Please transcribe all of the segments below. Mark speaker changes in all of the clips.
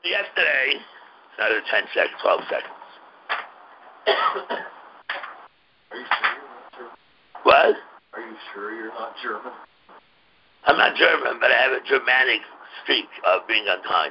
Speaker 1: Yesterday, another 10 seconds, 12 seconds.
Speaker 2: Are you sure you're not German?
Speaker 1: What?
Speaker 2: Are you sure you're not German?
Speaker 1: I'm not German, but I have a Germanic streak of being on time.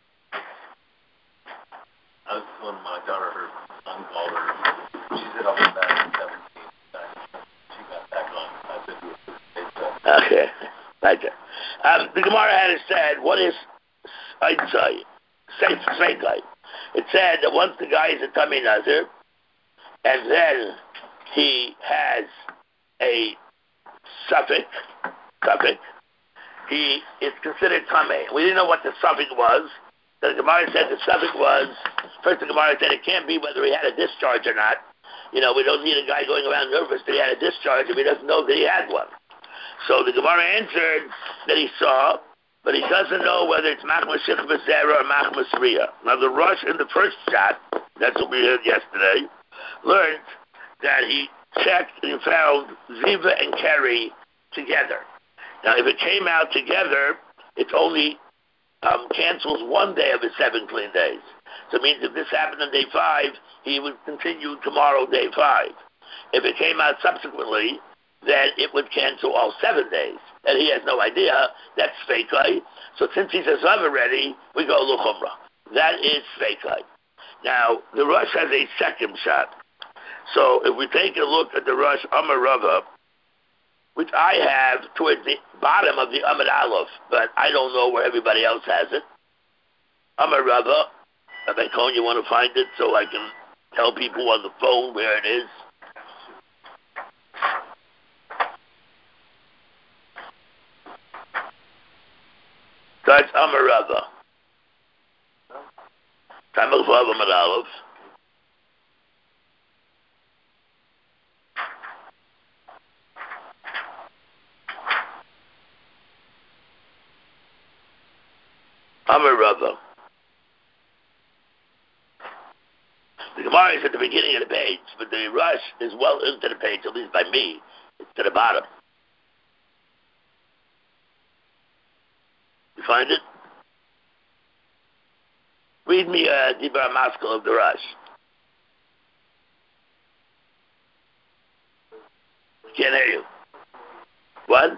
Speaker 2: I was when my daughter, her son called her. She said, I'll be back in 17 seconds. She got back on. I said, do it.
Speaker 1: Okay. Right there. The Gemara had said, what is Eitzai? Sveikai. It said that once the guy is a Tummy Nazir, and then he has a suffix, he is considered Tummy. We didn't know what the suffix was. The Gemara said the suffix was, first the Gemara said it can't be whether he had a discharge or not. We don't need a guy going around nervous that he had a discharge if he doesn't know that he had one. So the Gemara answered that he saw, but he doesn't know whether it's Machmas Shechva Zera or Machmas Riya. Now the Rosh in the first shot, that's what we heard yesterday, learned that he checked and found Ziva and Keri together. Now if it came out together, it only cancels one day of his 7 clean days. So it means if this happened on day 5, he would continue tomorrow, day 5. If it came out subsequently, then it would cancel all 7 days. And he has no idea. That's Sveikai. So since he says Zav already, we go Luchumrah. That is Sveikai. Now, the Rosh has a second shot. So if we take a look at the Rosh Amar Rava, which I have towards the bottom of the Amar Aleph, but I don't know where everybody else has it. Amar Rava, Abekon, you want to find it so I can tell people on the phone where it is? That's Amar Rava. Tamil Vav Amar Aleph. Amar Rava. The Gemara is at the beginning of the page, but the Rush is well into the page, at least by me. It's to the bottom. You find it? Read me Dibra Maskell of the Rush. Can't hear you. What?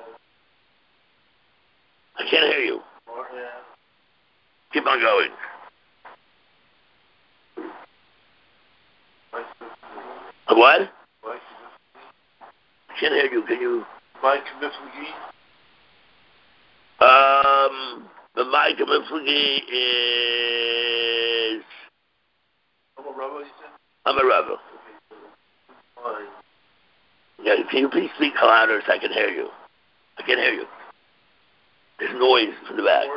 Speaker 1: I can't hear you. Keep on going. What? I can't hear you. Can you?
Speaker 2: Mike Miflagi.
Speaker 1: The Mike Miflagi is
Speaker 2: Amar Rava, you said?
Speaker 1: Amar Rava.
Speaker 2: Fine.
Speaker 1: Yeah, can you please speak louder so I can hear you? I can't hear you. There's noise from the back.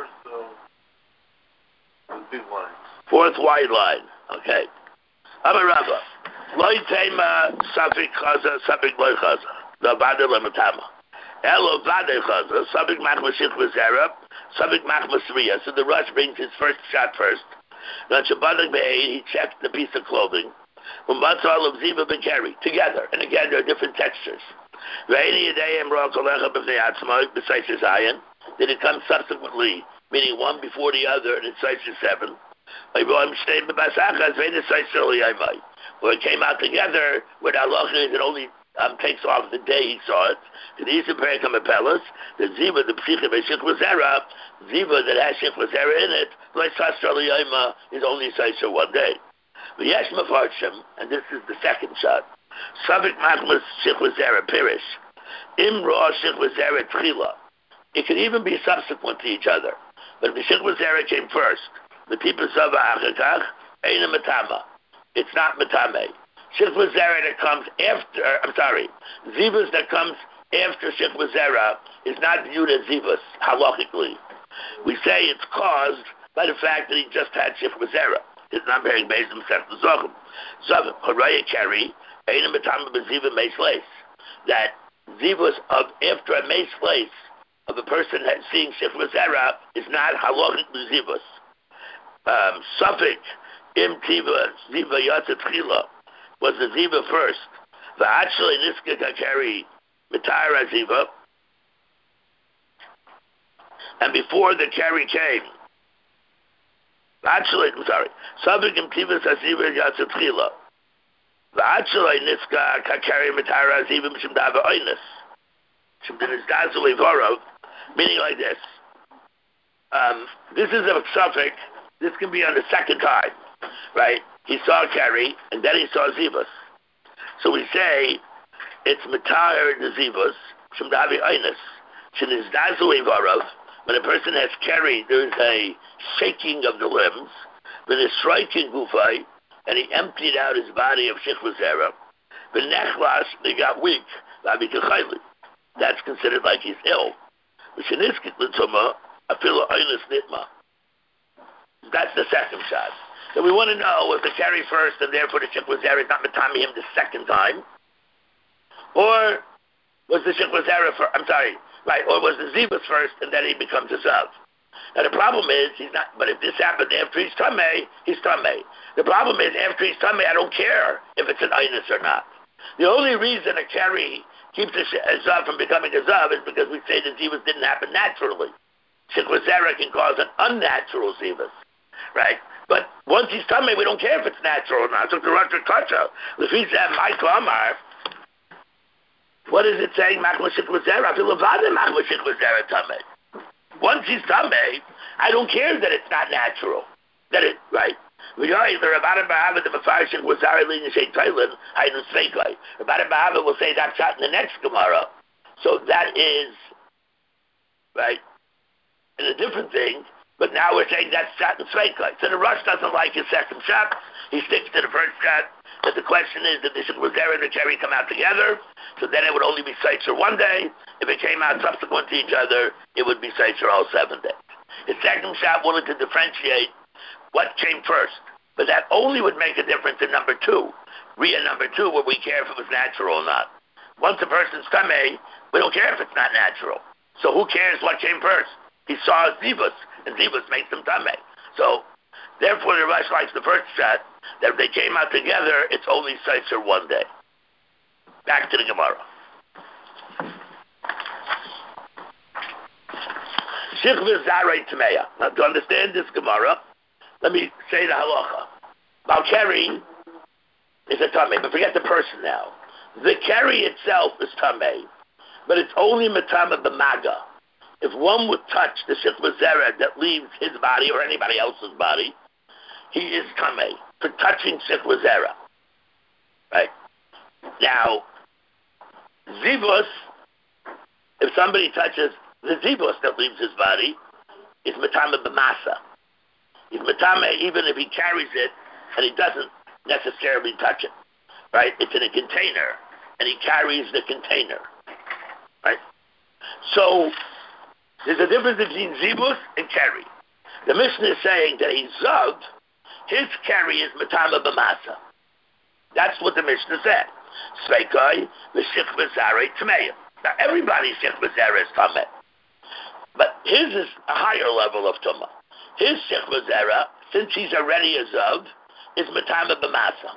Speaker 2: Big line.
Speaker 1: Fourth wide line. Okay. Amar Rava. Loi tema safik chaza, safik loy chaza. The vada lematama. Elo vada chaza, safik machmas shikva zera, safik machmas riya. So the Rush brings his first shot first. Now Shabbatak Be'ed, he checked the piece of clothing. Umbatzal of Ziva Bekeri, together. And again, there are different textures. Ve'eni yadayim ra kolecha b'fnei atzma, b'sayis zayin. Did it come subsequently, meaning one before the other, and it's Saish 7. Where it came out together, where the halacha is, it only takes off the day he saw it. The Yisrael Kamapelas, the Ziva, the Psicha Shikva Zera, Ziva that has Shikva Zera in it, is only Saish 1 day. V'yesh Mefarshim, and this is the second shot. Savik Machmas Shikva Zera Pirish. Imra Shikva Zera Tchila. It could even be subsequent to each other. But if the Shikva Zera came first, the people Zava Achakach, Eina Matama. It's not Matame. Shikva Zera that comes after, Zivas that comes after Shikva Zera is not viewed as Zivas, halachically. We say it's caused by the fact that he just had Shikva Zera. It's not bearing based on Sefta Zochim. Zavim, Haraya Keri, Eina Matama B'Ziva Meis Lace. That Zivas of after a Meis Lace of a person seeing Shikva Zera is not halachically Zivas. Suffolk Im Tiva Ziva Yatza Tchila was the Ziva first. The actually Niska Kakari Mitara Ziva. And before the Keri came, I'm sorry. Sabik and Tivas Asiva Yatzatchila. V'achalai niska kakari mitara azivim shimdava oinus. Shimdinizdazu levorov. Meaning like this. This is a suffix. This can be on the second time, right? He saw Kerry, and then he saw Zivus. So we say it's Matar the Zivus, Shemdavi Einus, Shinizdazu Evarov. When a person has Kerry, there's a shaking of the limbs, with a striking Gufay, and he emptied out his body of Shechva Zera. The Nechlas, they got weak, that's considered like he's ill. The Shiniskit L'Tuma, Afila Einus Nitma. That's the second shot. So we want to know if the Kerry first, and therefore the Shechva Zera is not Matami him the second time, or was the Shechva Zera first? I'm sorry, right? Or was the Zivus first, and then he becomes a Zav? Now the problem is he's not. But if this happened after he's Tamei, he's Tamei. The problem is after he's Tamei, I don't care if it's an Einus or not. The only reason a Kerry keeps a Zav from becoming a Zav is because we say the Zivus didn't happen naturally. Shechva Zera can cause an unnatural Zivus, right? But once he's Tamei, we don't care if it's natural or not. So the Rosh Hashanah, if he's Michael Amar, what is it saying? Machma Shechva Zera. I feel Levada Machma Shechva Zera Tamei. Once he's Tamei, I don't care that it's not natural. That it, right? The Rabbanan Bahava, the Mefar Shechva Zera leading Sheikh Thailand, Hainu Sveikai. Rabbanan Bahava will say that shot in the next Gemara. So that is, right, and a different thing. But now we're saying that's shot in Sveikai. So the Rush doesn't like his second shot. He sticks to the first shot. But the question is, did the Shechva Zera and the Kerry come out together? So then it would only be Seitzer one day. If it came out subsequent to each other, it would be Seitzer all 7 days. His second shot wanted to differentiate what came first. But that only would make a difference in number 2. Rhea number 2, where we care if it was natural or not. Once a person's Tamei, we don't care if it's not natural. So who cares what came first? He saw Zivus, and Zivus makes him Tamei. So, therefore, the Rush likes the first shot, that if they came out together, it's only Seitzer one day. Back to the Gemara. Shechva Zera Tameya. Now, to understand this Gemara, let me say the halacha. Balkeri is a Tamei, but forget the person now. The Keri itself is Tamei, but it's only Matama B'maga. If one would touch the Shechva Zera that leaves his body or anybody else's body, he is Tamei for touching Shechva Zera. Right? Now, Zivus, if somebody touches the Zivus that leaves his body, is Matama B'masa. He's Matama even if he carries it and he doesn't necessarily touch it. Right? It's in a container, and he carries the container. Right? So, there's a difference between Zivus and Keri. The Mishnah is saying that he's Zav, his Keri is Matama B'masa. That's what the Mishnah said. Sveikai, the Shechva Zera Tameya. Now, everybody's Shechva Zera is Tameh. But his is a higher level of Tumah. His Shechva Zera, since he's already a Zav, is Matama B'masa.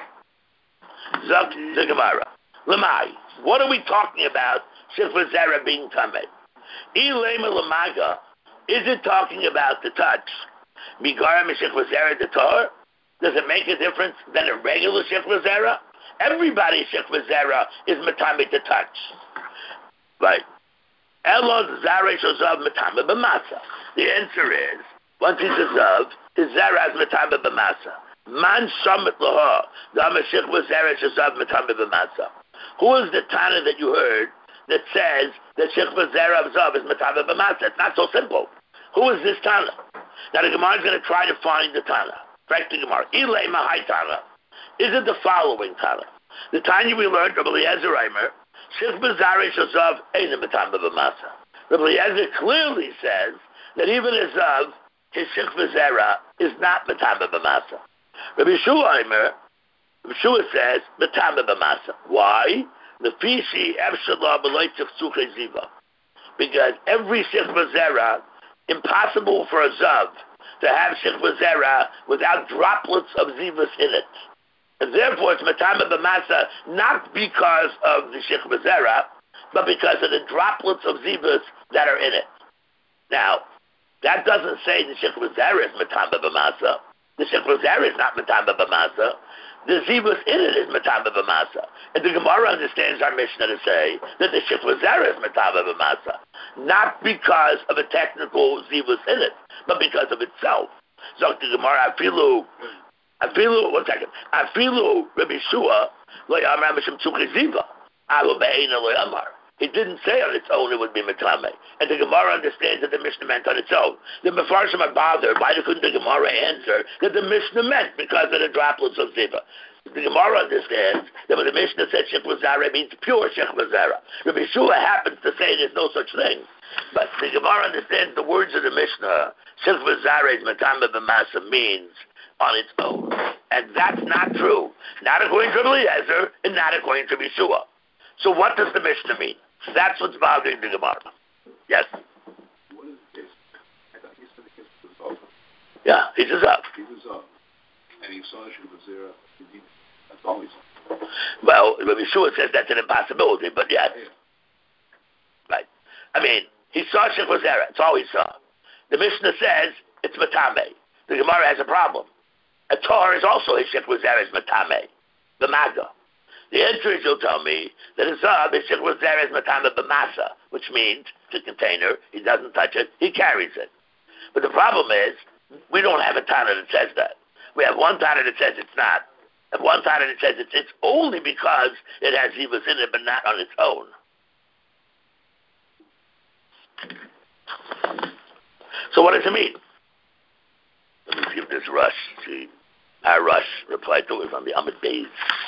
Speaker 1: Zav the Gemara. Lamai. What are we talking about? Shechva Zera being Tameh. Ilema Lamaga. Is it talking about the touch? Migara Shechva Zera the Tor? Does it make a difference than a regular Shechva Zera? Everybody's Shechva Zera is Matame to touch. Right. Elon Zara Shozav Matame B'masa. The answer is, once he's a Zav, his Zera is Matame B'masa. Man Shamit Laha, Dama Shechva Zera Shozav Matame B'masa. Who is the Tana that you heard that says that Shechva Zera of Zav is Matame B'masa? It's not so simple. Who is this Tana? Now the Gemara is going to try to find the Tana. Correct the Gemara. Ilay Mahai Tana. Is it the following Tana? The Tanya we learned from Eliezer Reimer, Shechva Zera Shozav Ein Matame B'masa. Rabbi Eliezer clearly says that even as Zav, his Shechva Zera is not Matame B'masa. Rabbi Yeshua Reimer, Rabbi Yeshua says Matame B'masa. Why? Lefishi Evshalah B'loitzich Suche Ziva. Because every Shechva Zera, impossible for a Zav to have Shechva Zera without droplets of Zivas in it. And therefore it's Matama B'masa not because of the Shechva Zera, but because of the droplets of Zivas that are in it. Now, that doesn't say the Shechva Zera is Matama B'masa. The Shechva Zera is not Matamba B'masa. The Zivus in it is Matamba B'masa. And the Gemara understands our Mishnah to say that the Shechva Zera is Matamba B'masa. Not because of a technical Zivus in it, but because of itself. So the Gemara, one second. Afilu Rabbi Shua lo yamar mishum tzukei ziva. Alu be'eina lo yamar. He didn't say on its own it would be Matame. And the Gemara understands that the Mishnah meant on its own. The Mefarshim are bothered. Why couldn't the Gemara answer that the Mishnah meant because of the droplets of Ziva? The Gemara understands that when the Mishnah said Shechva Zera, it means pure Shechva Zera. Rabbi Shua happens to say there's no such thing. But the Gemara understands the words of the Mishnah, Shechva Zera is Matame b'masa, means on its own. And that's not true. Not according to Eliezer and not according to Yeshua. So what does the Mishnah mean? That's what's bothering the Gemara. Yes?
Speaker 3: What is this? I thought he said the case was up.
Speaker 1: Yeah, he was up.
Speaker 3: He was up. And he saw Shechva Zera. That's all he saw.
Speaker 1: Well, Rabbi Yeshua says that's an impossibility, but yes.
Speaker 3: Yeah.
Speaker 1: Right. I mean, he saw Shechva Zera. That's all he saw. The Mishnah says it's Matame. The Gemara has a problem. A Torah is also his Shechva Zera is Matame. The Maga. The answer is you'll tell me that his Zav is Shechva Zera is Matame b'masa, which means it's a container, he doesn't touch it, he carries it. But the problem is, we don't have a Tana that says that. We have one Tana that says it's not. And one Tana that says it's only because it has Zivas in it, but not on its own. So what does it mean? Let me see if this Rush, our Rush replied to it on the Amid Beis.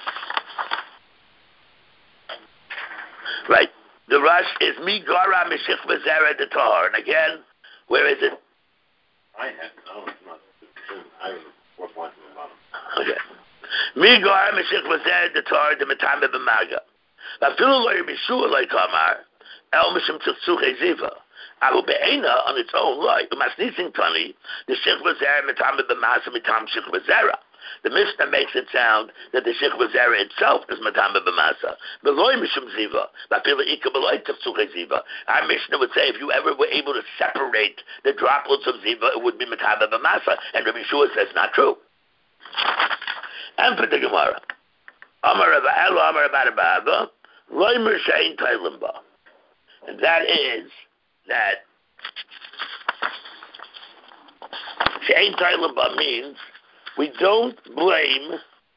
Speaker 1: Right. The Rush is Migara Meshechva Zera de Tahar. And again, where is it?
Speaker 2: I don't know. I have the fourth line from the bottom.
Speaker 1: Okay. Migara Meshechva Zera de Tahar de Matame b'maga. Afilu lo Yishua lo Kamar El Mishum Tzukei Ziva. Abu Be'ena on its own right. Umasnising Tani the Shechva Zera Matame b'masa Mitam Shechva Zera. The Mishnah makes it sound that the Shechva Zera itself is Matamba b'masa. Beloy mishum ziva. Our Mishnah would say if you ever were able to separate the droplets of ziva, it would be Matamba b'masa. And Rabbi Shua says not true. And for the Gemara, Amar Rabba Elo Amar Rabba Abba, Loimer Shein Tailimba. And that is that Shein Tailimba means we don't blame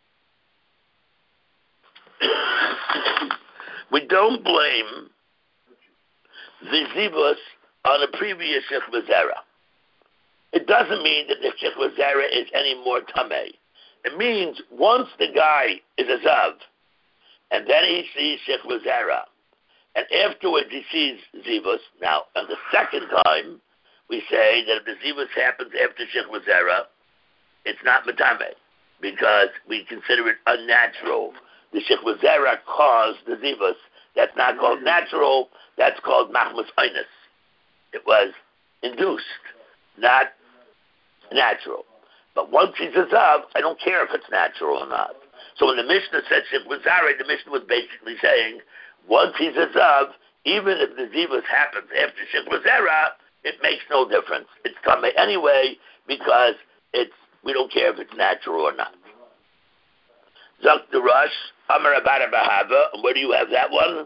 Speaker 1: the zivus on a previous Shechva Zera. It doesn't mean that the Shechva Zera is any more tamei. It means once the guy is a zav, and then he sees Shechva Zera, and afterwards he sees zivus. Now, on the second time, we say that if the zivus happens after Shechva Zera, it's not matame, because we consider it unnatural. The Shechva Zera caused the zivus. That's not called natural, that's called machmas einus. It was induced, not natural. But once he's a zav, I don't care if it's natural or not. So when the Mishnah said Shechva Zera, the Mishnah was basically saying, once he's a zav, even if the zivus happens after Shechva Zera, it makes no difference. It's tamei anyway, because we don't care if it's natural or not. Zak the Rush, Amar Abada Bahava, and where do you have that one?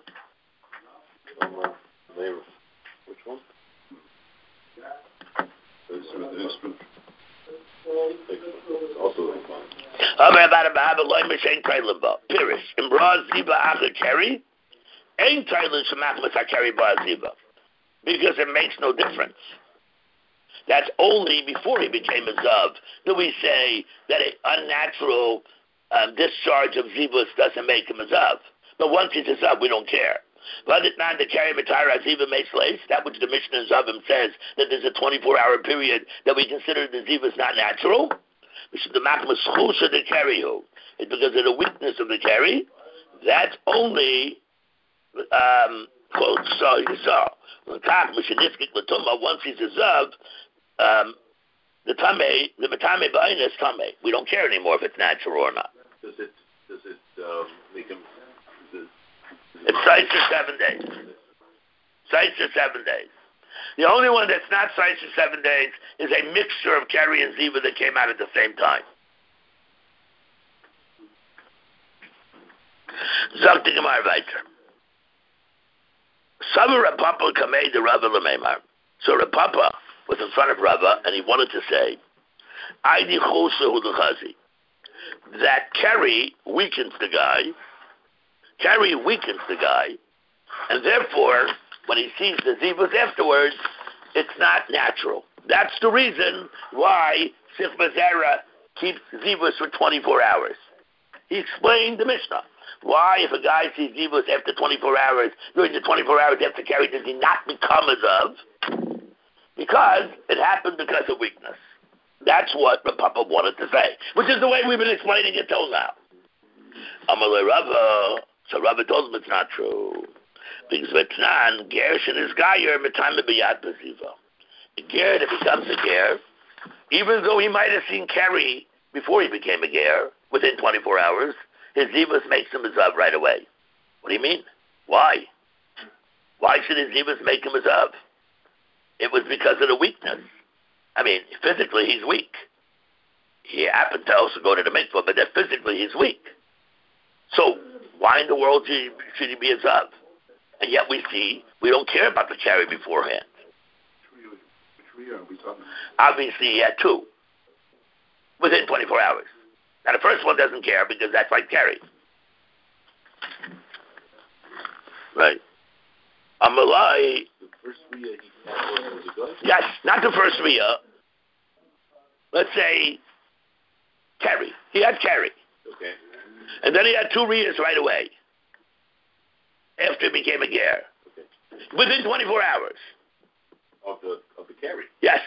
Speaker 2: Which one? Also
Speaker 1: Amar Abada Bahava, Loimer Shein Tailimba. Pirish, Imbra Ziba Acha Keri, Ein Tailim Shemachmas HaKeri Ba Ziba. Because it makes no difference. That's only before he became a zav do we say that an unnatural discharge of zivus doesn't make him a zav. But once he's a zav, we don't care. But it's not the carry matara ziva makes lace. That which the Mishnah Zavim says that there's a 24-hour period that we consider the zivus not natural. The machmas chusha the carry who. It's because of the weakness of the carry. That's only once he's a zav. The matame b'ayna is tamei. We don't care anymore if it's natural or not.
Speaker 2: Does it make him?
Speaker 1: It cites for 7 days. Cites for 7 days. The only one that's not sized for 7 days is a mixture of Keri and Ziva that came out at the same time. Zog the Gemara weiter. Savar Rav Papa kamei the Rava l'meimar. So Rav Papa was in front of Rava, and he wanted to say, Aidi chosahu l'chazi, that Keri weakens the guy. Keri weakens the guy, and therefore, when he sees the zivus afterwards, it's not natural. That's the reason why Sichma Zera keeps zivus for 24 hours. He explained the Mishnah. Why, if a guy sees zivus after 24 hours, during the 24 hours after Keri, does he not become a zav? Because it happened because of weakness. That's what the Papa wanted to say, which is the way we've been explaining it till now. Amalei Rava, so Rava told him it's not true. Because Vetnan, Gershon is Gayer, Metame B'yad B'ziva. A Ger that becomes a Ger, even though he might have seen Keri before he became a Ger, within 24 hours, his zivus makes him a zav right away. What do you mean? Why? Why should his zivus make him a zav? It was because of the weakness. I mean, physically he's weak. He happened to also go to the mikvah, but that physically he's weak. So why in the world should he be a zav? And yet we see we don't care about the Keri beforehand.
Speaker 3: Which year are we talking about?
Speaker 1: Obviously he had two within 24 hours. Now the first one doesn't care because that's like Keri. Right. Amalai.
Speaker 3: The first Riyah he had was a good?
Speaker 1: Yes, not the first Riyah. Let's say Keri. He had Keri.
Speaker 3: Okay.
Speaker 1: And then he had two Riyahs right away. After he became a Ger.
Speaker 3: Okay.
Speaker 1: Within 24 hours.
Speaker 3: Of the Keri.
Speaker 1: Yes.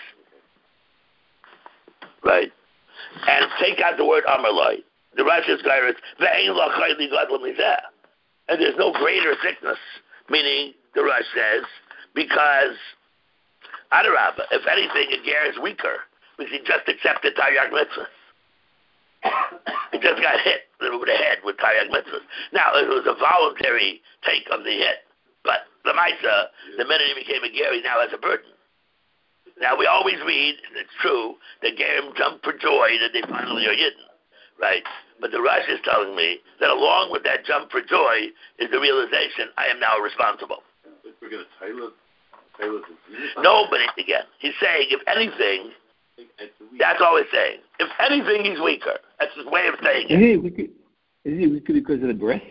Speaker 1: Right. And take out the word Amalai. The Rashi's guy is Ve'ein lachayli gadol mizeh. And there's no greater sickness, meaning the Rash says, because Adarabah, if anything, a Ger is weaker because he just accepted Taryag Mitzvah. He just got hit over the head with Taryag Mitzvah. Now, it was a voluntary take of the hit, but the Maisa, the minute he became a Ger, he now has a burden. Now, we always read, and it's true, that Gerim jump for joy that they finally are Yidden, right? But the Rash is telling me that along with that jump for joy is the realization, I am now responsible.
Speaker 3: We're going to Taylor the
Speaker 1: No, but again, he's saying, if anything, that's all he's saying. If anything, he's weaker. That's his way of saying it.
Speaker 4: Is he weaker because of the breath?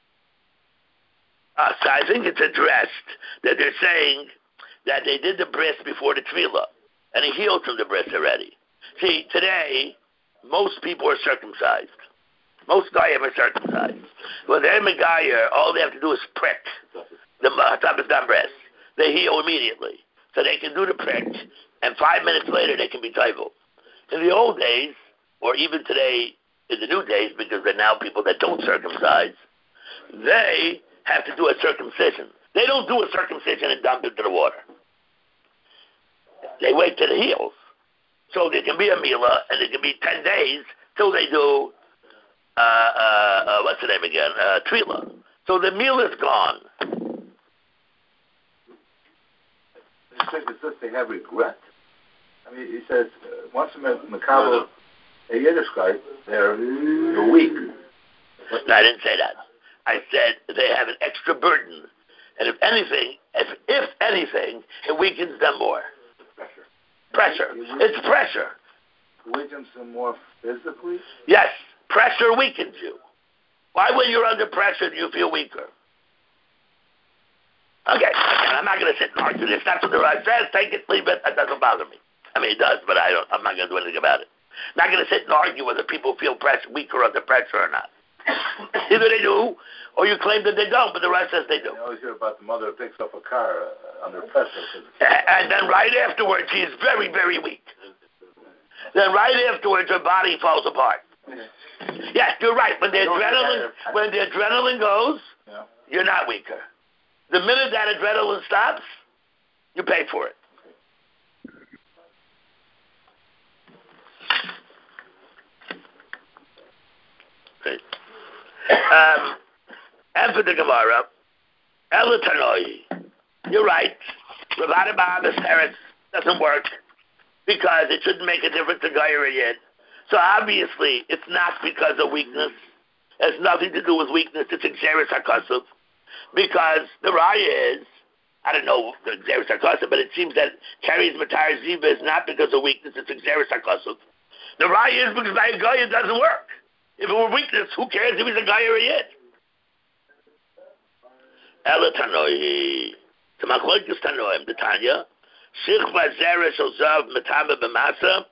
Speaker 1: So I think it's addressed that they're saying that they did the bris before the tefillah, and he healed from the bris already. See, today, most people are circumcised. Most Goyim are circumcised. When they're Megayer, all they have to do is prick the Tapas Dam bris. They heal immediately. So they can do the prick, and 5 minutes later they can be taival. In the old days, or even today, in the new days, because they're now people that don't circumcise, they have to do a circumcision. They don't do a circumcision and dump into the water. They wait till it heals. So there can be a Mila, and it can be 10 days till they do, what's the name again? Tefillah. So the Mila is gone.
Speaker 2: It says they have regret. I mean, he says, once a Makabo, a Yiddish guy, they're weak.
Speaker 1: No, I didn't say that. I said they have an extra burden. And if anything, it weakens them more. Pressure. It's pressure.
Speaker 2: Weakens them more physically?
Speaker 1: Yes. Pressure weakens you. Why, when you're under pressure, do you feel weaker? Okay. Again, I'm not going to sit and argue this. That's what the right says. Take it, leave it. That doesn't bother me. I mean, it does, but I'm not going to do anything about it. I'm not going to sit and argue whether people feel weaker under pressure or not. Either they do, or you claim that they don't, but the rest says they do.
Speaker 2: You always hear about the mother who picks up a car under pressure.
Speaker 1: And then right afterwards, she is very, very weak. Then right afterwards, her body falls apart. Yes, you're right. When the adrenaline goes, you're not weaker. The minute that adrenaline stops, you pay for it. And for the Gemara, Elatanoi, you're right. Ravada Bahabas Teretz doesn't work because it shouldn't make a difference to Gaira yet. So obviously, it's not because of weakness. It has nothing to do with weakness. It's Xeris HaKasuv. Because the Raya is, I don't know the Xeris HaKasuv, but it seems that carries Matar Ziva is not because of weakness. It's Xeris HaKasuv. The Raya is because by a Gaia it doesn't work. If it were weakness, who cares if he's a Gaia yet? Ela Tanoi. To Machlokes Tanoim, the Tanya. Shichva Zeresh Ozav Matama B'Masa.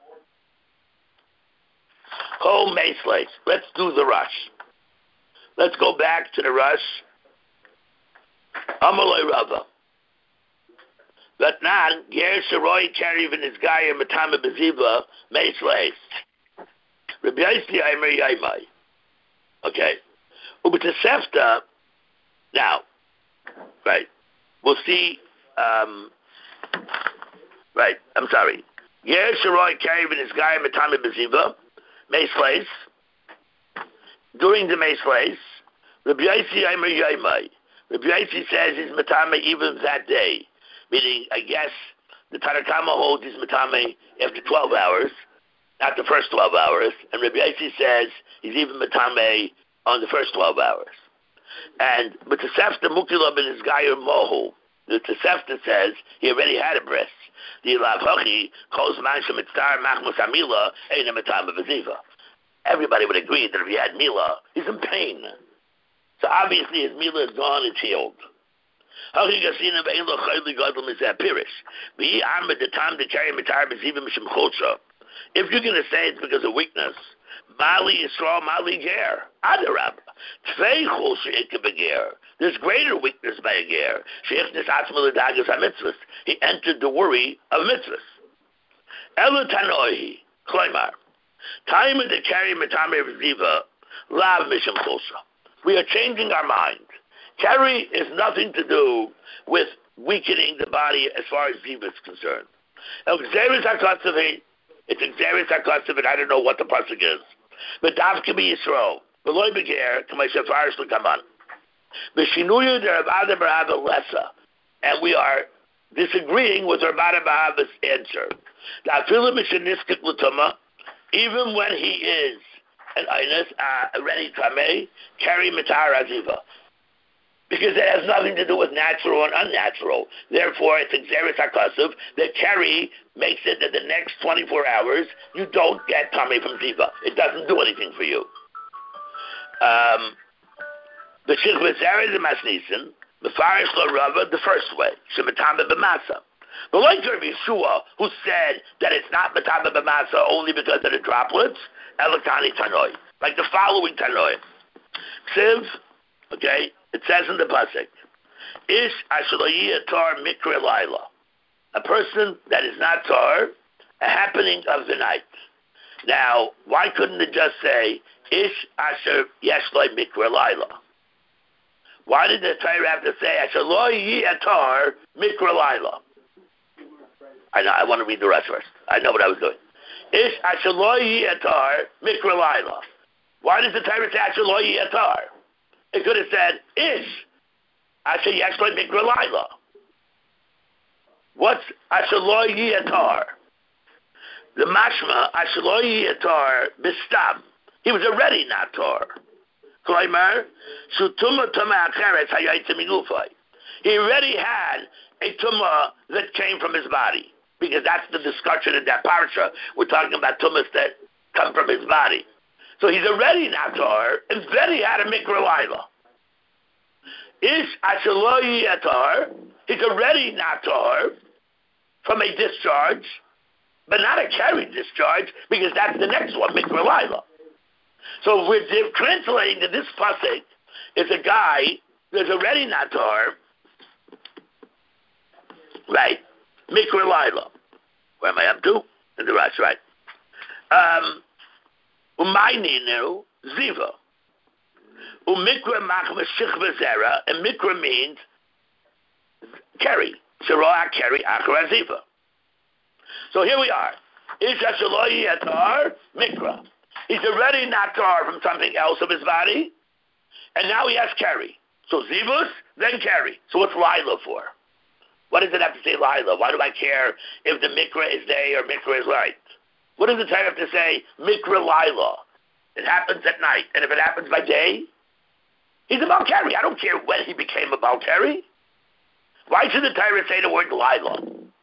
Speaker 1: Kol Meisleis. Let's do the rush. Let's go back to the rush. Amaloi Rava. Vatnan Ger Sharoi Kariv in his Gaia Matama B'Ziva Meisleis. Rabbi Yossi Aimer Yaimai. Okay. Ubetesefta. Now. Right. We'll see. Right. I'm sorry. Yer Sharoi Kariv in his Gaia Matama B'Ziva Meisleis. During the Meisleis, Rabbi Yossi Aimer Yaimai. Rabbi Yossi says he's Matama even that day. Meaning, I guess, the Tanakama holds he's Matama after 12 hours, not the first 12 hours. And Rabbi Yossi says he's even Matama on the first 12 hours. And but the Tosefta Mukila ben his Gayer Mohu, the Tosefta says he already had a breast. The Ilav Hachi calls Mansha Mitzar Machmus Amila Eina Matama Vaziva. Everybody would agree that if he had Mila, he's in pain. So obviously his Mila is gone, it's healed. If you're going to say it's because of weakness, Mali Yisrael, Mali Ger, Adarab, Tvei Chulsha Ikabeger. There's greater weakness by a Ger. He entered the worry of mitzvahs. Elu Tanoihi, Kloimar, time of the carry Matame Ziva, Lav Misham Chulsha. We are changing our mind. Carry is nothing to do with weakening the body as far as Ziva is concerned. It's Xeris HaKatsav, and I don't know what the pasuk is. But Davka be Yisrael. V'loi beger, to my Shafarish l'kaman. B'shinuyu de Rabada Baraba Lessa. And we are disagreeing with Rabada Baraba's answer. Da'afilu m'sheniskik l'tuma, even when he is an Einus, ready Tameh, carry Matar Aziva. Because it has nothing to do with natural and unnatural. Therefore, it's Xeris HaKasuv. The carry makes it that the next 24 hours, you don't get tummy from Ziva. It doesn't do anything for you. The Shizva Zera the Masnisin, the Farish Rava, the first way, Shematamba B'Masa. But like Rabbi Yeshua, who said that it's not Matamba B'Masa only because of the droplets, Elikani Tanoi. Like the following Tanoi. Ksiv, okay, it says in the pasuk, Ish Ashaloyi Tar Mikra Laila. A person that is not tar, a happening of the night. Now, why couldn't it just say, Ish Asher Yeshloi Mikra Laila? Why did the Torah have to say, Ashaloyi Tar Mikra Laila? I know, I want to read the rest first. I know what I was doing. Ish Ashaloyi Tar Mikra Laila. Why does the Torah say Ashaloyi Tar? It could have said, Ish Asher Yeshloi Mikra Laila. What's Ashaloi Yiatar? The mashma Ashaloi Yiatar Bistam. He was already not tar. Kloimer Shutuma Tuma Acheretz Hayaytze Migufay. He already had a tumah that came from his body, because that's the discussion in that parsha. We're talking about tumas that come from his body. So he's already not tar, and then he had a mikra laila. Ish Ashaloi Yiatar. He's already not tar from a discharge, but not a carried discharge, because that's the next one, Mikra Laila. So we're translating that this pasuk is a guy that's already not tar, right? Mikra Laila. Where am I up to? In the Rash, right? Umayninu Ziva. Umikra machma shichva zera, and mikra means carry. Shirah carry achra ziva. So here we are. Isha shaloyi atar mikra. He's already not tar from something else of his body, and now he has carry. So zivus, then carry. So what's Lila for? What does it have to say Laila? Why do I care if the Mikra is day or Mikra is light? What does the Torah have to say Mikra Laila? It happens at night, and if it happens by day, he's a Balkari. I don't care when he became a Balkari. Why should the Torah say the word Laila?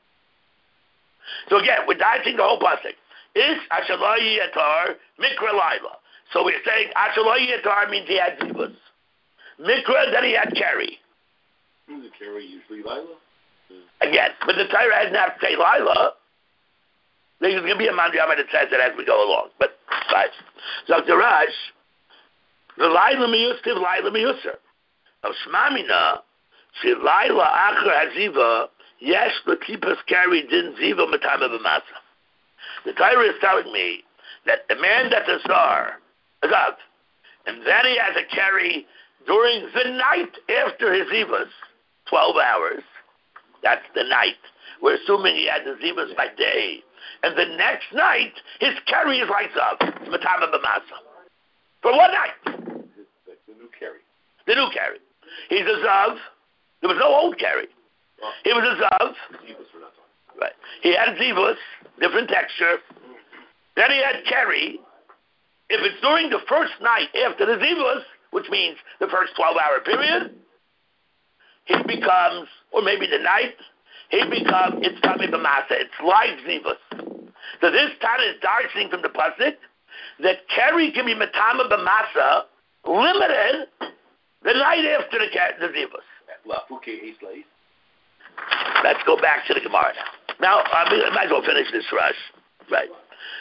Speaker 1: So again, we're dicing the whole pasuk. Is Ashalayi Yatar Mikra Laila? So we're saying Ashalayi Yatar means he had zivus. Mikra, then he had Keri.
Speaker 3: Isn't the Keri usually Lila?
Speaker 1: Again, but the Torah doesn't have to say Lila. There's going to be a mandiyama that says it as we go along. But, right. So, the Rash, the Lila miyustiv, Lila miyusser. Of Shmamina, she Lila achar haziva, yes, the tipas Keri din ziva matama b'masa. The Torah is telling me that the man that's a czar, is up, and then he has a Keri during the night after his zivas, 12 hours. That's the night. We're assuming he had the zivas by day. And the next night, his Keri is like Zav. It's Matama B'masa. For one night.
Speaker 3: The new Keri.
Speaker 1: The new Keri. He's a Zav. There was no old Keri. He was a Zav.
Speaker 3: Zivas we're not talking.
Speaker 1: Right. He had zivas, different texture. Then he had Keri. If it's during the first night after the zivas, which means the first 12-hour period, he becomes, or maybe the night, it's Tami B'masa. It's like zivas. So this Tana is darsing from the pasuk that Keri can be Matama B'masa, limited the night after the zivas. Let's go back to the Gemara now. Now, I might as well finish this rush. Right.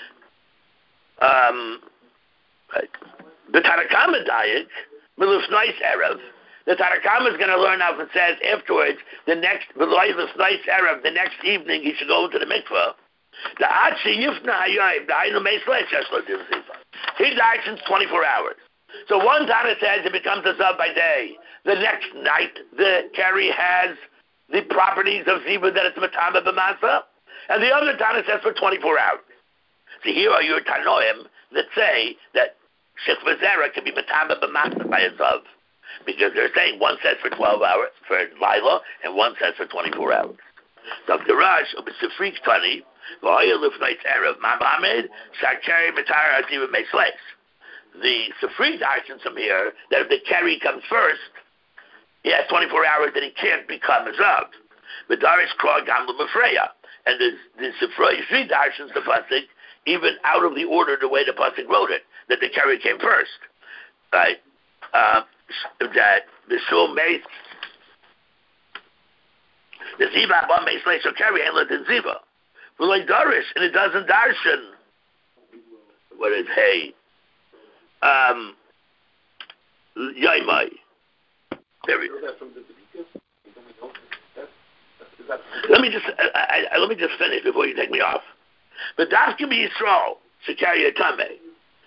Speaker 1: Right. The Tanakama Dayik, Milufnais Erev. The Tanakama is going to learn how it says afterwards, the next Erev, the next evening, he should go into the mikveh. The Atshi Yifna Hayayim, the Ainu Meislesh, he died since 24 hours. So one Tana says it becomes a Zav by day. The next night, the Keri has the properties of Ziva that it's Matama B'masa, and the other Tana says for 24 hours. So here are your Tanoim that say that Shikva Zera can be Matama B'masa by a Zav. Because they're saying one says for 12 hours, for Lila, and one says for 24 hours. So the Rash, Sifrik Tani, V'hoya Lifnait Erev, Ma'amed, Shakari Matara Aziva Meisleis. The Sifrik Darshan from here, that if the Keri comes first, he has 24 hours that he can't become a Zav. But Darish Krog Gamla Mafreya. And the Sifrik Darshan's the Pasuk, even out of the order the way the Pasuk wrote it, that the Keri came first. Right? That the shul makes the ziva abam makes like so carry and let the ziva. But like Darish, and it doesn't darshan. What is hey? Yaimai. Let me just finish before you take me off. But that can be Yisrael to carry a tameh.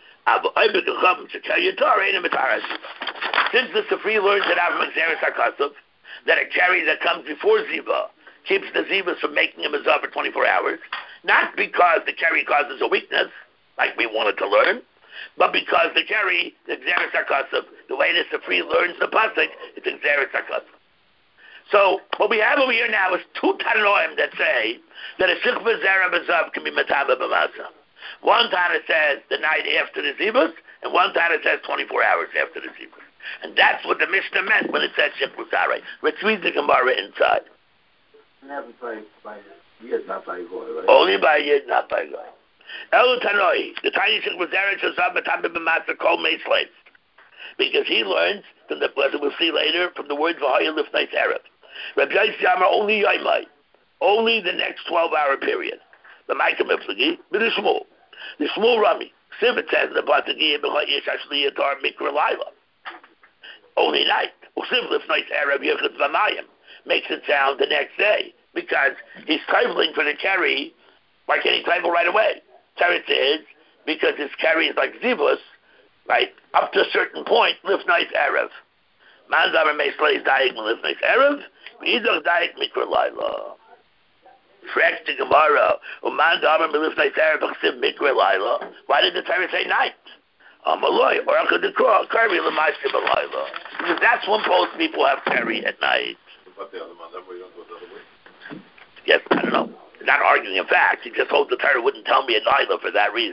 Speaker 1: Since the Sifri learns it out from Xeris HaKasav, that a Keri that comes before Ziva keeps the Zivas from making him a Zav for 24 hours, not because the Keri causes a weakness, like we wanted to learn, but because the Keri, the Xeris HaKasav, the way the Sifri learns the Pasuk, it's Xeris HaKasav. So what we have over here now is two Tanoim that say that a Shikva Zera B'Zav can be Mataba B'Masa. One Tana says the night after the Zivas, and one Tana says 24 hours after the Zivas. And that's what the Mishnah meant when it said Shikva Zara. Retrieve the Gemara inside. Only by Yid, not by Goy. Elu Tanoi, the tiny Shikva Zara Shazab Mataba B'Masa Kol Meisleis. Because he learns from the, as we'll see later, from the word V'hoya Lifnais Erev. Rabbi Yossi Yamar only Yaimai, only the next 12-hour period. The Micah Miflagi, but the Shmuel. The Shmuel Rami. Sivit says in the Batagi B'Chayish Ashli Yatar Mikra Laila. Only night. Usiv Lifnais Erev Yechid V'Mayim. Makes it sound the next day. Because he's traveling for the Keri. Why can't he travel right away? Teretz is, because his Keri is like Zivus, right? Up to a certain point, Lifnais Erev. Manzavar Meisleis Daik Lifnais Erev. V'Idach Daik Mikra Laila. Fresh to Gemara, why did the Torah say night? Because that's when most people have Keri at night. Yes, I don't know. He's not arguing in fact. He just hoped the Torah wouldn't tell me a Laila for that reason.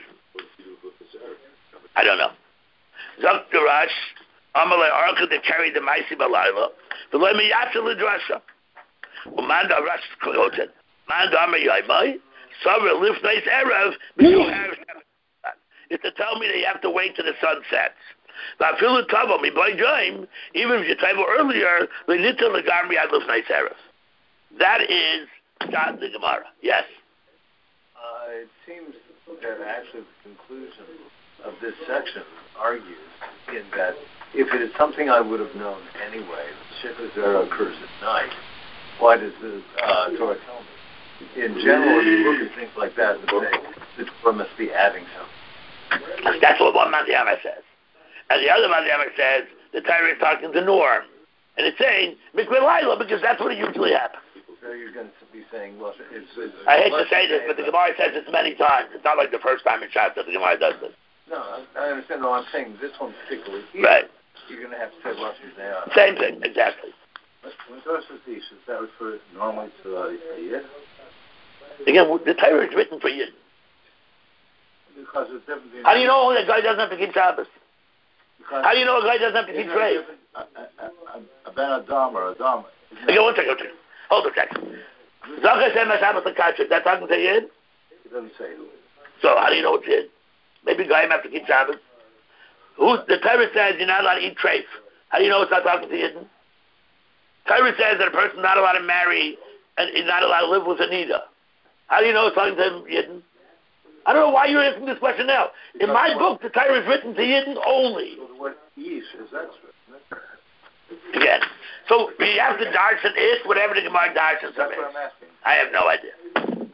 Speaker 1: I don't know. Zok Darash, Amalei Arka that carried the Maisi Balayla, the Lemi Yatsa Lidrasha. Umanda Rash Koyotet. Manda Amayaimai, Sabra Lifnais Erev, is to tell me that you have to wait till the sun sets. But I feel the trouble, me by Jaim, even if you travel earlier, they need to Lagamri at Lifnais Erev. That is not the Gemara. Yes.
Speaker 2: It seems that actually the conclusion of this section argues in that if it is something I would have known anyway, Shechus Zera occurs at night, why does the Torah tell me? In general, you look at things like that and say, the Torah must be adding something.
Speaker 1: That's what one Mandiyama says. And the other Mandiyama says, the Torah is talking to Norm. And it's saying, Mikveh Laila, because that's what it usually happens.
Speaker 2: So you're going to be saying, well,
Speaker 1: I hate to say this, but the Gemara says this many times. It's not like the first time in Shas that the Gemara does this.
Speaker 2: No, I understand. No, I'm saying this one particularly here,
Speaker 1: right.
Speaker 2: You're going to have to say Rosh Hashanah.
Speaker 1: Same thing, exactly.
Speaker 3: When Torah says Ish, does that refer normally to a Yid?
Speaker 1: Again, the Torah is written for Yid.
Speaker 3: Because it's different.
Speaker 1: How do you know that guy doesn't have to keep Shabbos? How do you know a guy doesn't have to keep Shrei?
Speaker 3: A Ben Adam or Adam.
Speaker 1: Again, one second. Hold a second. Zachar said Shabbos L'Kasher. That's talking to Yid?
Speaker 3: It doesn't say who.
Speaker 1: So how do you know it's Yid? Maybe a guy have to keep Shabbos. The Torah says you're not allowed to eat treif. How do you know it's not talking to Yidden? Torah says that a person's not allowed to marry and is not allowed to live with a nida. How do you know it's talking to Yidden? I don't know why you're asking this question now. In my book, the Torah is written to Yidden only.
Speaker 3: So the word Ish is extra, isn't it?
Speaker 1: Again. So you have to darshan it, whatever the Gemara darshan.
Speaker 3: That's what I'm asking.
Speaker 1: I have no idea.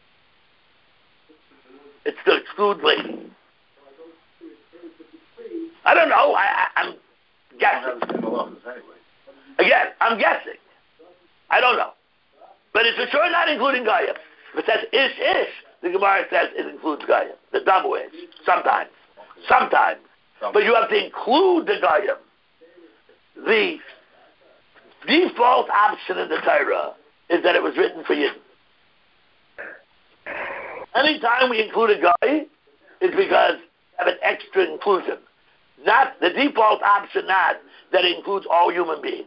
Speaker 1: It's to exclude lady. I don't know. I'm guessing. Again, I'm guessing. I don't know. But it's for sure not including Goyim. If it says ish, the Gemara says it includes Goyim. The double ish. Sometimes. But you have to include the Goyim. The default option in the Torah is that it was written for you. Anytime we include a guy, it's because we have an extra inclusion. Not the default option, not that it includes all human beings.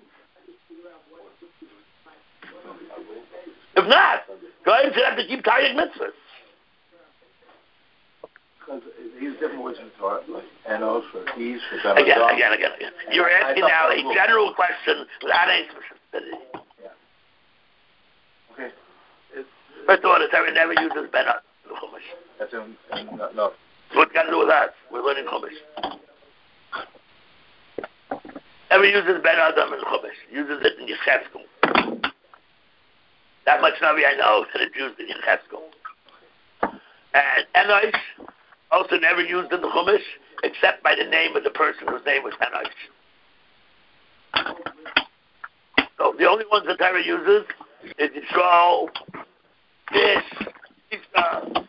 Speaker 1: If not, guys should have to keep Taryag mitzvahs.
Speaker 3: Because these different words in the Torah, like Enos or Ish or Ben
Speaker 1: Again. You're asking now a general question without any specificity.
Speaker 3: Yeah. Okay.
Speaker 1: First of all, the Torah never uses Ben Adam in the Chumash.
Speaker 3: That's no.
Speaker 1: What's it got to do with us? We're learning Chumash. Never uses Ben Adam in the Chumash. Uses it in Yechezkel. That much Navi I know that it's used in Yechezkel. And Enos also never used in the Chumash except by the name of the person whose name was Enos. So the only ones the Torah uses is Yisrael, Ish, Isa.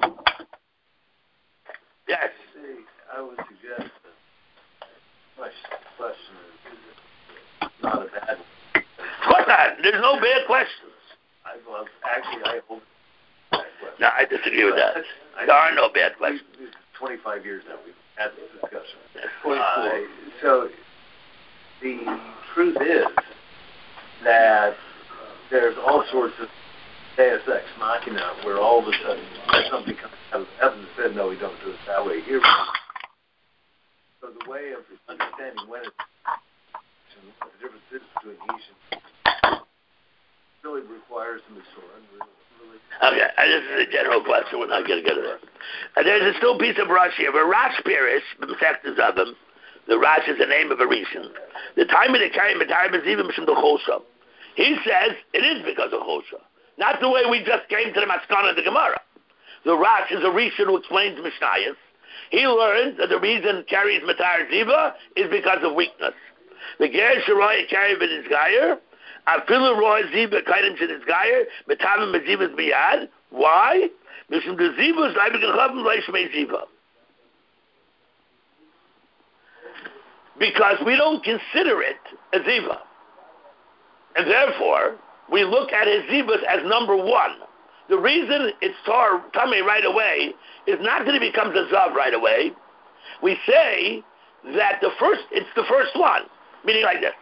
Speaker 1: Yes.
Speaker 2: See, I would suggest that question is not a bad one.
Speaker 1: Of course not. There's no bad questions.
Speaker 2: I hope.
Speaker 1: No, I disagree with that. There are no bad questions.
Speaker 2: 25 years now we've had this discussion.
Speaker 1: Yes.
Speaker 2: So the truth is that there's all sorts of Deus Ex Machina where all of a sudden something comes out of heaven and said, no, we don't do it that way. Here we go. So the way of understanding when it's what the difference is between Ish and really requires some Masorah.
Speaker 1: Okay, this is a general question. We're not going to get to that. There's a still piece of Rashi here. But Rash Pirish, the Rash is the name of a Rishon. The time of the carrying the time is even from the Chosha. He says it is because of Chosha. Not the way we just came to the Maskana of the Gemara. The Rash is a Rishon who explains Mishnayos. He learns that the reason carries Matar Ziva is because of weakness. The Ger Shiroi carry with his Gayer. Afilu Roy Ziva Kaidim to his Gayer. Matavim Mazivas Biyad. Why? Mishum the Zivas Leibig Chavim Leishmei Ziva. Because we don't consider it a Ziva. And therefore, we look at his zibus as number one. The reason it's tummy right away is not that he becomes a zav right away. We say that it's the first one, meaning like this.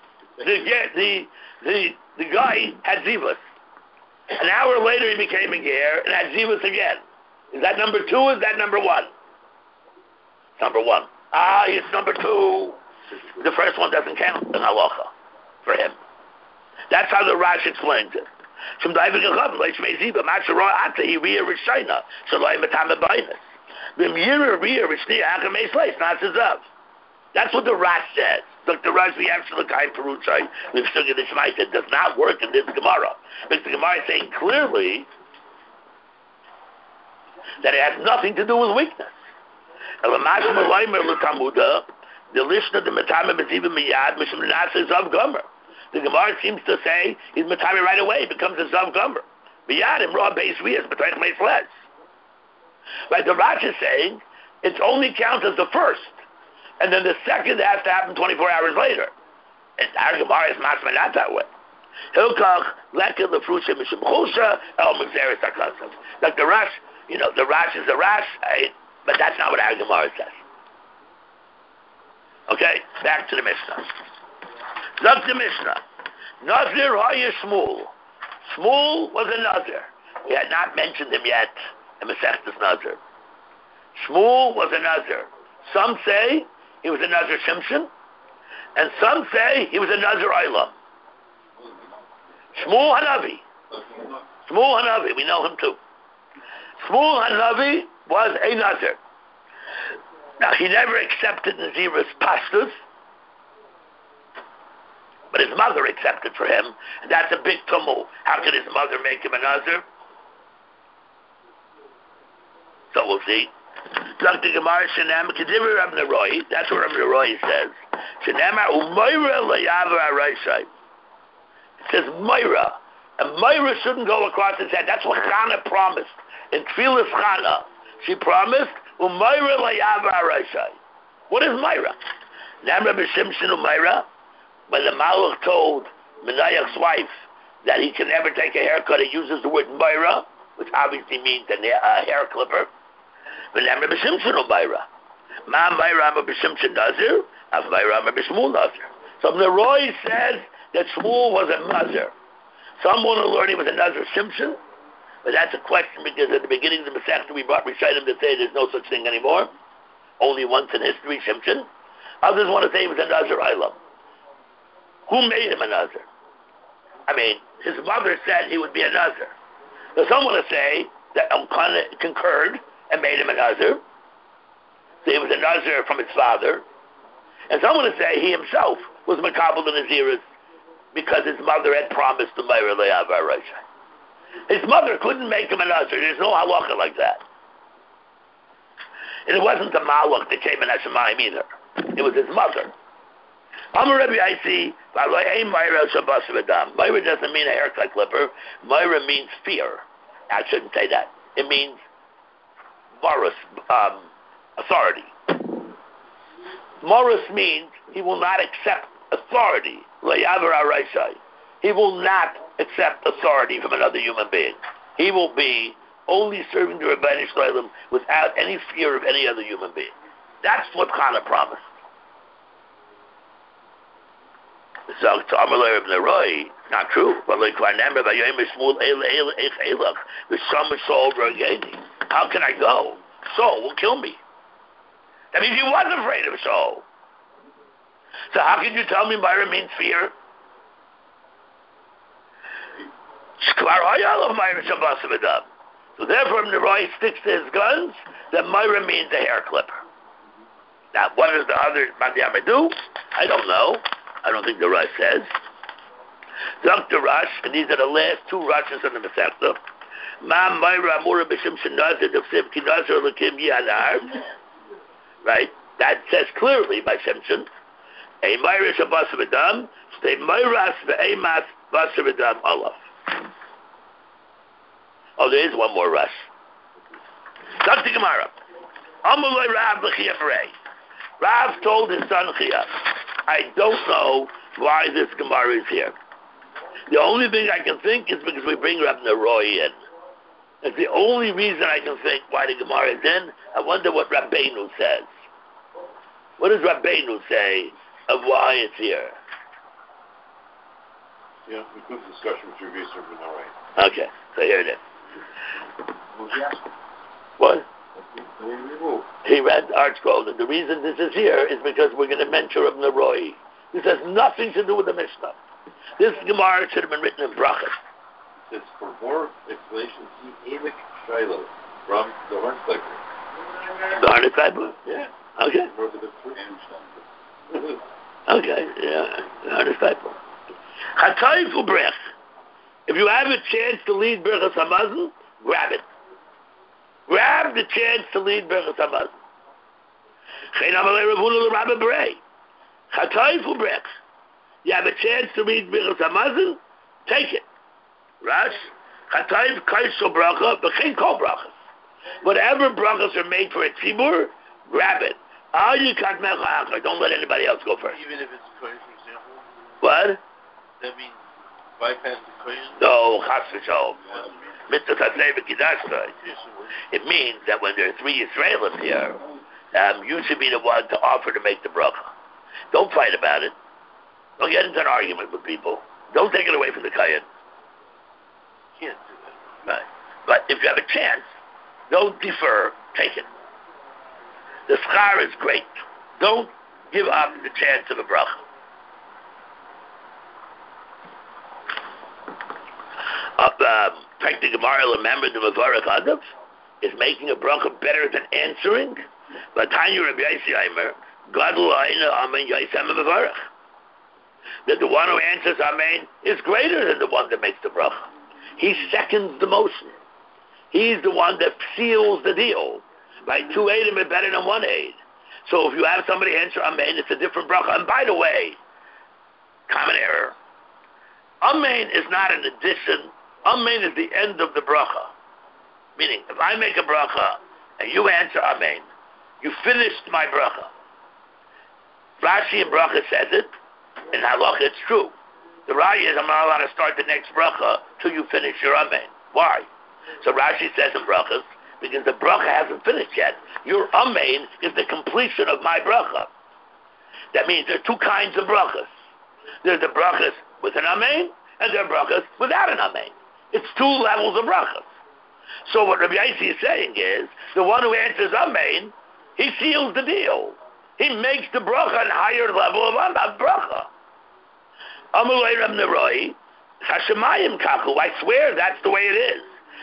Speaker 1: The guy had zivus. An hour later he became a ger and had zivus again. Is that number two or is that number one? Number one. It's number two. The first one doesn't count in halacha for him. That's how the Rash explains it. That's what the Rash says. Dr. Rash, we answer the guy Peruchai, we've still got the Shemaita. It does not work in this Gemara. Because the Gemara is saying clearly that it has nothing to do with weakness. The Lishna, the Matame Meziva Miyad, Mishim Nasa Zav Gomer. The Gemara seems to say he's Matame right away, it becomes a Zav Gomer. Miyad, Imra Beis Rias, B'Toich Meis Les. Right, the Rash is saying it only counts as the first. And then the second has to happen 24 hours later. And our Gemara is not that way. Hilkach, Lekah, Lefrusha, Mishim Chusha, El Mixeris HaKasav. Like the Rash, the Rash is the Rash, but that's not what our Gemara says. Okay, back to the Mishnah. Zok the Mishnah. Nazir Haya Shmuel. Shmuel was a Nazir. We had not mentioned him yet in Masechtas Nazir. Shmuel was a Nazir. Some say he was a Nazir Shimshon, and some say he was a Nazir Eilam. Shmuel Hanavi. Shmuel Hanavi, we know him too. Shmuel Hanavi was a Nazir. Now, he never accepted Nazir's pastas, but his mother accepted for him, and that's a big tumult. How could his mother make him a Nazir? So we'll see. That's what Rabbi Neroi says. It says Moira, and Moira shouldn't go across his head. That's what Chana promised. In Tfilas Chana, she promised, what is Moira? Namra B'Shimshon Umayra, when the Malach told Menayach's wife that he can never take a haircut, he uses the word Moira, which obviously means a hair clipper. But Namra B'Shimshon Umayra. Ma Moira Amma B'Shimshon Nazir, Av Moira Amma B'Shmuel Nazir. So the Roy says that Shmuel was a Nazir. Some want to learn he was a Nazir Shimshon, but that's a question because at the beginning of the Masechta we brought Rishayim to say there's no such thing anymore. Only once in history, Shimshon. Others want to say he was a Nazir Eilam. Who made him a Nazir? I mean, his mother said he would be a Nazir. So some want to say that Elkanah concurred and made him a Nazir. So he was a Nazir from his father. And some want to say he himself was Makabal the Naziris because his mother had promised to Meir Le'av HaRaisha. His mother couldn't make him a Nazir. There's no halacha like that. And it wasn't the Malach that came in Hashemayim either. It was his mother. Amar Rabbi Yaisi, Meira doesn't mean a haircut clipper. Meira means fear. I shouldn't say that. It means Morris, authority. Morris means he will not accept authority. He will not accept authority from another human being. He will be only serving the Rebbeinu Shalom without any fear of any other human being. That's what Chana promised. So to Amalei Ibn Roy, not true. But like how can I go? Saul will kill me. That means he was afraid of Saul. So how can you tell me Myra means fear? So therefore, the Roy sticks to his guns that Myra means a hair clipper. Now, what does the other Mandiyama do? I don't know. I don't think the Rush says. Dr. Rush, and these are the last two Rushes on the Masechta. Ma Myra Amura B'Shim Shenazir D'Fsiv Ki Nazir L'Kim Yanar. Right? That says clearly by Shimshon. A Myra Shabbos V'Dam, Stay Myras V'Eimas Bas V'Dam Olaf. Oh, there is one more Rush. Dr. Gemara. Amulay Rav L'Chiyah Ferei. Rav told his son Chiyah, I don't know why this Gemara is here. The only thing I can think is because we bring Rab Neroi in. That's the only reason I can think why the Gemara is in. I wonder what Rabbeinu says. What does Rabbeinu say of why it's here?
Speaker 3: Yeah, we put the discussion with your research and all right.
Speaker 1: Okay, so here it is.
Speaker 3: What was he asking?
Speaker 1: What?
Speaker 3: He
Speaker 1: He read Art Scroll, and the reason this is here is because we're going to mention Rab Neroi. This has nothing to do with the Mishnah. This Gemara should have been written in Brachas.
Speaker 3: It says, for more explanation, see Amic Shiloh from the Hornstecker.
Speaker 1: The Hornstecker?
Speaker 3: Yeah.
Speaker 1: Okay.
Speaker 3: Wrote the
Speaker 1: Okay, yeah. The Hornstecker. Chatayif u'brech. If you have a chance to lead Berachas Hamazon, grab it. Grab the chance to lead Berachas Hamazon. Chein amalei Ravuna l'Rabbi Berei. Chatayif u'brech. You have a chance to read Berachas Hamazon, take it. Rash, Chatayv Kaisho Bracha, B'chein Kol Brachas. Whatever brachas are made for a tzibur, grab it. Al Yikat Mecha Achar. Don't let anybody else go first.
Speaker 3: Even if it's Kohen, for example?
Speaker 1: What?
Speaker 3: That means bypass the Kohen?
Speaker 1: No, Chas v'Shalom. Mitzvah Tasei v'Kidashtai. It means that when there are 3 Yisraelim here, you should be the one to offer to make the bracha. Don't fight about it. Don't get into an argument with people. Don't take it away from the Kohen.
Speaker 3: Can't do that.
Speaker 1: Right. But if you have a chance, don't defer, take it. The schar is great. Don't give up the chance of a bracha. In fact, the Gemara, remember the Mavarach Adav is making a bracha better than answering. But Tanya Rabbi Yossi Aimer, Gadol Aina Amen Yosem Mavarach. That the one who answers Amen is greater than the one that makes the bracha. He seconds the motion. He's the one that seals the deal. Right? 2 Eidim are better than 1 Eid. So if you have somebody answer Amen, it's a different bracha. And by the way, common error. Amen is not an addition. Amen is the end of the bracha. Meaning, if I make a bracha and you answer Amen, you finished my bracha. Rashi in bracha says it. In halacha, it's true. The raya is I'm not allowed to start the next bracha till you finish your Amen. Why? So Rashi says in brachas, because the bracha hasn't finished yet. Your Amen is the completion of my bracha. That means there are 2 kinds of brachas. There's the brachas with an Amen, and there are brachas without an Amen. It's 2 levels of brachas. So what Rabbi Yossi is saying is, the one who answers Amen, he seals the deal. He makes the bracha a higher level of bracha. Amalei Rab Neroi, Hashemayim Kachu. I swear that's the way it is.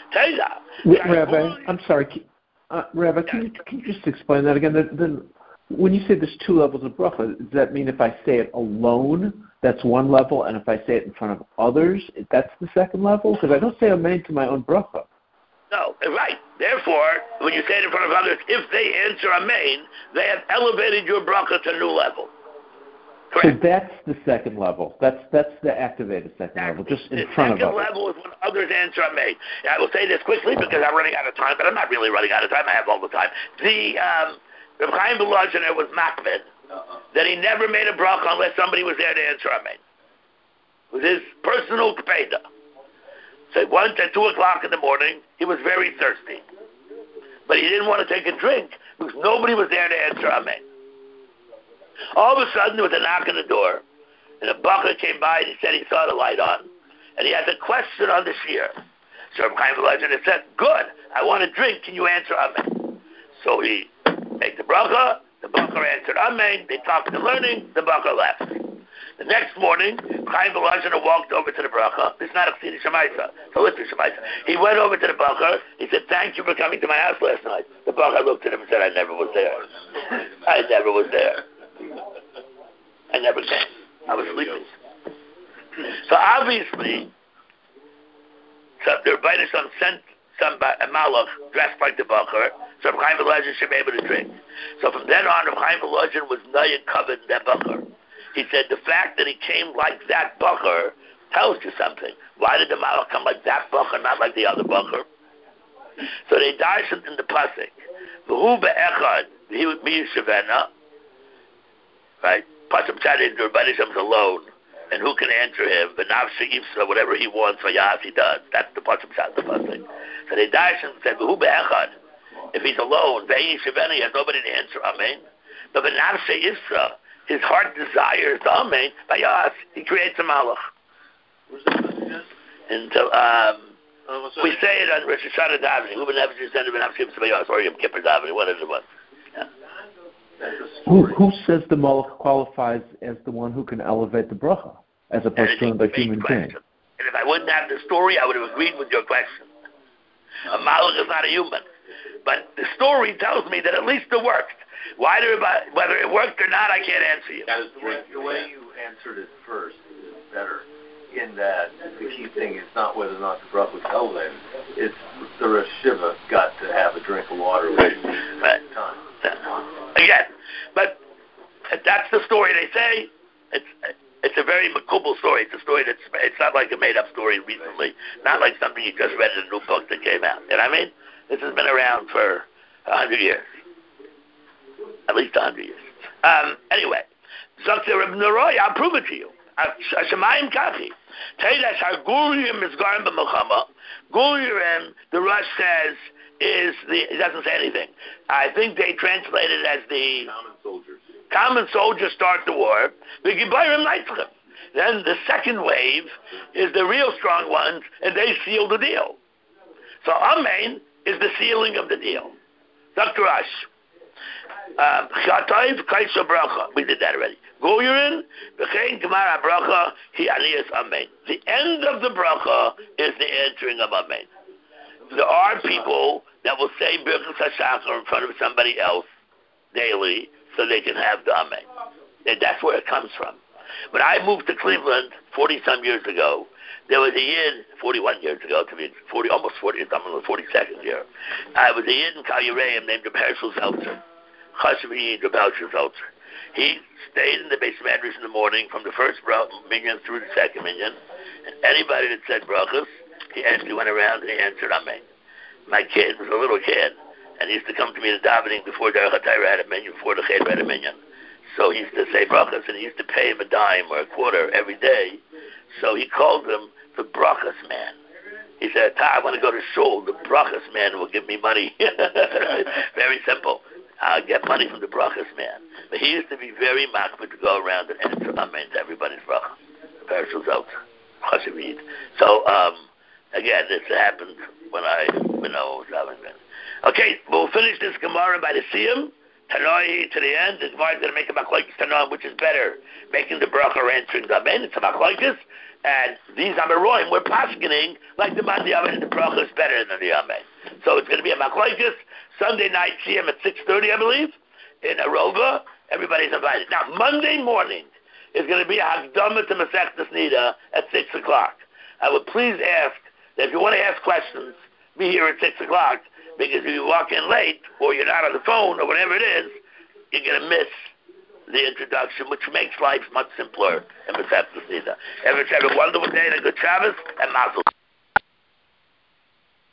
Speaker 4: Rabbi, I'm sorry. Rabbi, can you just explain that again? Then, when you say there's 2 levels of bracha, does that mean if I say it alone, that's 1 level, and if I say it in front of others, that's the 2nd level? Because I don't say amen to my own bracha.
Speaker 1: No, right. Therefore, when you say it in front of others, if they answer amen, they have elevated your bracha to a new level. Correct.
Speaker 4: So that's the 2nd level. That's the activated 2nd level, just in front of others.
Speaker 1: The 2nd level is when others answer amen. I will say this quickly because I'm running out of time, but I'm not really running out of time. I have all the time. The Reb Chaim Volozhiner was makbid that he never made a bracha unless somebody was there to answer amen. It was his personal kpeda. So once at 2 o'clock in the morning, he was very thirsty. But he didn't want to take a drink because nobody was there to answer amen. All of a sudden, there was a knock on the door, and a bacher came by and he said he saw the light on, and he had a question on the shear. So Reb Chaim Volozhiner said, good, I want a drink, can you answer amen? So he made the bracha, the bacher answered amen, they talked to learning, the bacher left. The next morning, Chaim Volozhiner walked over to the bracha. It's not a Chassidus Shemaisa, it's a Lister Shemaisa. He went over to the bacher. He said, thank you for coming to my house last night. The bacher looked at him and said, I never was there. I never was there. I never came. I was sleeping. So obviously, the Rebbeinu Shalom sent a malach dressed like the bacher, so Chaim Volozhiner should be able to drink. So from then on, Chaim Volozhiner was nayah covered that bacher. He said the fact that he came like that bacher tells you something. Why did the malach come like that bacher, not like the other bacher? So they darshan in the pasuk. V'hu be'echad v'hi miyushavena. Right? Pasuk Tzadid, the Rebbeinu Shalom is alone. and who can answer him? But whatever he wants, Vayas, he does. That's the Pasuk Pshat, the first thing. So the Darshan said, V'hu be'echad. If he's alone, Ve'yi Shiveni, he has nobody to answer, Amen. But Benafshe Isra, his heart desires the Amen, Vayas, he creates a Malach.
Speaker 3: Where's that again?
Speaker 1: And so, we say it on Rosh Hashanah davening, Who Benafshe Isra, Benafshe Isra, Vayas, or Yom Kippur davening, whatever it was.
Speaker 4: Who says the Malach qualifies as the one who can elevate the bracha, as opposed to another human being?
Speaker 1: And if I wouldn't have the story, I would have agreed with your question. A Malach is not a human. But the story tells me that at least it worked. Whether it worked or not, I can't answer you.
Speaker 2: The way you answered it first is better, in that the key thing is not whether or not the bracha was elevated. It's the Rosh Shiva got to have a drink of water when he needs at the time.
Speaker 1: Again, but that's the story they say. It's a very makubal story. It's a story it's not like a made-up story recently. Not like something you just read in a new book that came out. You know what I mean? This has been around for 100 years. At least 100 years. Anyway, Zakir ibn Roy, I'll prove it to you. Shemayim Kachi. Teidash HaGurim is Garim B'Mechama. Gurim, the Rush says, it doesn't say anything. I think they translate it as the
Speaker 3: Common soldiers.
Speaker 1: Common soldiers start the war. The Gibayrim Naitzchem. Then the second wave is the real strong ones, and they seal the deal. So Amen is the sealing of the deal. Dr. Rush. Chatayv Kaisha Bracha. We did that already. Goyurin, B'chein Gemara Bracha, Hi Aniyas Amen. The end of the bracha is the answering of Amen. There are people that will say Birkas HaShachar in front of somebody else daily so they can have the Amen. And that's where it comes from. When I moved to Cleveland 40-some years ago, there was a Yid, 41 years ago, to be almost 40, I'm in the 42nd year. I was a Yid in Kal Yereim named Reb Hershel Zeltzer. Chashav Yid, Reb Hershel Zeltzer. He stayed in the base Medrash in the morning from the first minyan through the second minyan. And anybody that said brachas, he actually went around and he answered Amen. My kid was a little kid, and he used to come to me to davening before Derech HaTorah had a minyan, before the Cheder had a minyan. So he used to say brachas, and he used to pay him a dime or a quarter every day. So he called him the brachas man. He said, I want to go to shul. The brachas man will give me money. Very simple. I'll get money from the brachas man. But he used to be very makbid to go around and answer Amen to everybody's bracha. Hershel Zeltzer. Chashav Yid. So, again, this happened when I was having it. Okay, we'll finish this Gemara by the Siyum. Tanoi to the end. The Gemara is going to make a machlokes Tanoi, which is better, making the bracha or answering the Amen. It's a machlokes. And these Amaroim, we're paskening like the Mandi Amen, the bracha is better than the Amen. So it's going to be a machlokes. Sunday night Siyum at 6:30, I believe, in Arova. Everybody's invited. Now, Monday morning is going to be a Hakdama to Masechtas Nida at 6 o'clock. I would please ask that if you want to ask questions, be here at 6 o'clock, because if you walk in late, or you're not on the phone, or whatever it is, you're going to miss the introduction, which makes life much simpler in Masechtas Nida. Everyone have a wonderful day and a good Shabbos, and Mazel.